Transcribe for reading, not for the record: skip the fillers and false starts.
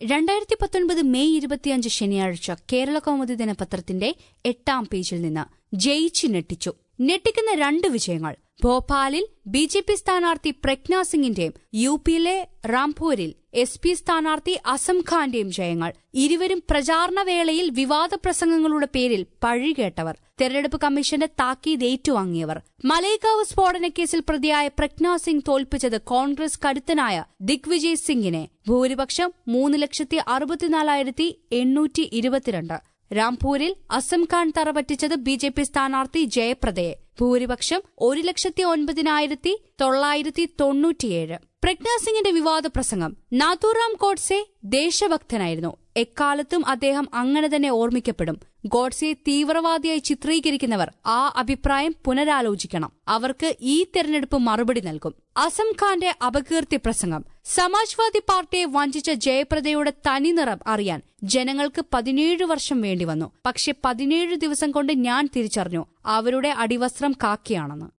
2019 May 25 ശനിയാഴ്ച കേരള കൗമുദി ദിനപത്രത്തിന്റെ 8ാം പേജിൽ നിന്ന് ജയിച്ച് ഞെട്ടിക്കുന്ന 2 വിജയങ്ങൾ. ഭോപ്പാലിൽ ബിജെപി സ്ഥാനാർത്ഥി പ്രജ്ഞ സിംഗിന്റെയും യുപിയിലെ റാംപൂരിൽ എസ്പി സ്ഥാനാർത്ഥി അസം ഖാന്റെയും ജയങ്ങൾ. ഇരുവരും പ്രചാരണവേളയിൽ വിവാദ പ്രസംഗങ്ങളുടെ പേരിൽ പഴികേട്ടവർ, തെരഞ്ഞെടുപ്പ് കമ്മീഷന്റെ താക്കീത് ഏറ്റുവാങ്ങിയവർ. മലേഗാവ് സ്ഫോടനക്കേസിൽ പ്രതിയായ പ്രജ്ഞ സിംഗ് തോൽപ്പിച്ചത് കോൺഗ്രസ് കരുത്തനായ ദിഗ്വിജയ് സിംഗിനെ. ഭൂരിപക്ഷം 3,64,822. രാംപൂരിൽ അസം ഖാൻ തറപറ്റിച്ചത് ബിജെപി സ്ഥാനാർത്ഥി ജയപ്രദയെ. ഭൂരിപക്ഷം 1,09,997. പ്രജ്ഞ സിംഗിന്റെ വിവാദ പ്രസംഗം. നാഥുറാം ഗോഡ്സെ ദേശഭക്തനായിരുന്നു. എക്കാലത്തും അദ്ദേഹം അങ്ങനെ തന്നെ ഓർമ്മിക്കപ്പെടും. ഗോഡ്സെയെ തീവ്രവാദിയായി ചിത്രീകരിക്കുന്നവർ ആ അഭിപ്രായം പുനരാലോചിക്കണം. അവർക്ക് ഈ തെരഞ്ഞെടുപ്പ് മറുപടി നൽകും. അസം ഖാന്റെ അപകീർത്തി പ്രസംഗം. സമാജ്വാദി പാർട്ടിയെ വഞ്ചിച്ച ജയപ്രദയുടെ തനിനിറം അറിയാൻ ജനങ്ങൾക്ക് 17 വർഷം വേണ്ടിവന്നു. പക്ഷെ 17 ദിവസം കൊണ്ട് ഞാൻ തിരിച്ചറിഞ്ഞു അവരുടെ അടിവസ്ത്രം കാക്കിയാണെന്ന്.